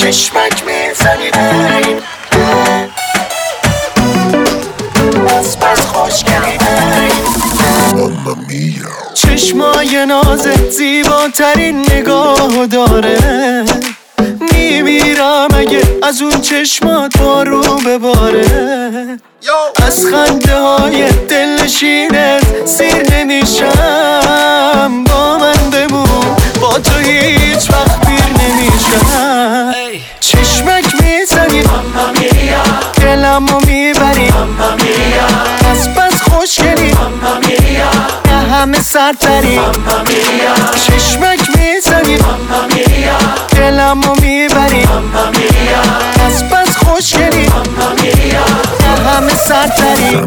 چشمک میزنی بس خوشگلی چشمای نازت زیباترین نگاه داره، میمیرم اگه از اون چشمات بارو بباره. از خنده های دلنشینت سیر نمیشم، با من بمون با تو هیچ وقت پیر نمیشم. چشمک میزنی دلمو میبری، بس خوشگلی نه همه سرتری. چشمک میزنی دلمو میبری، بس خوشگلی نه همه سرتری.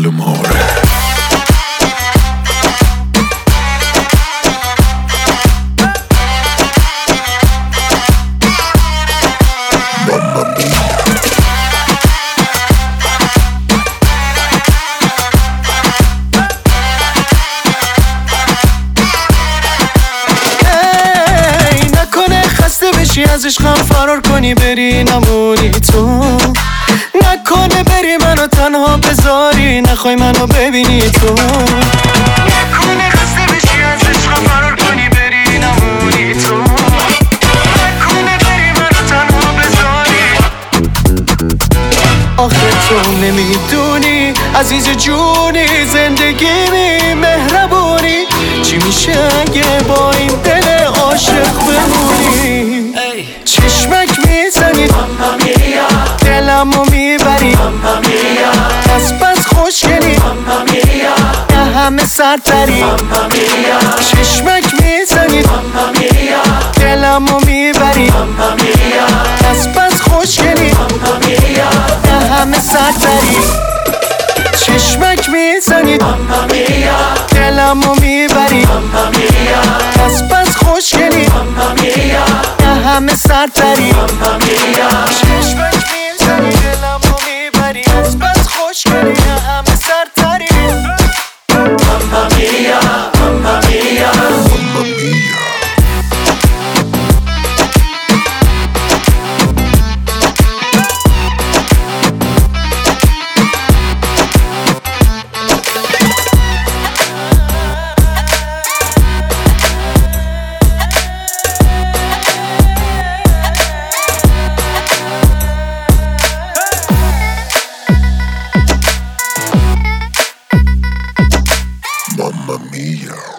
از عشقم فرار کنی بری نمونی تو، نکنه بری منو تنها بذاری نخوای منو ببینی تو. نکنه خسته بشی از عشقم فرار کنی بری نمونی تو، نکنه بری منو تنها بذاری. آخه تو نمیدونی عزیز جونی زندگیمی مهربونی، چی میشه اگه با این دل عاشق بمونی. چشمک میزنی دلمو میبری، بس خوشگلی نه همه سرتری. چشمک میزنی دلمو میبری، بس خوشگلی نه همه سرتری. چشمک میزنی دلمو میبری، بس خوشگلی نه همه سرتری. چشمک میزنی دلمو میبری، بس خوشگلی نه همه سرتری. ماما میا ماما میا ماما میا. Mamma mia.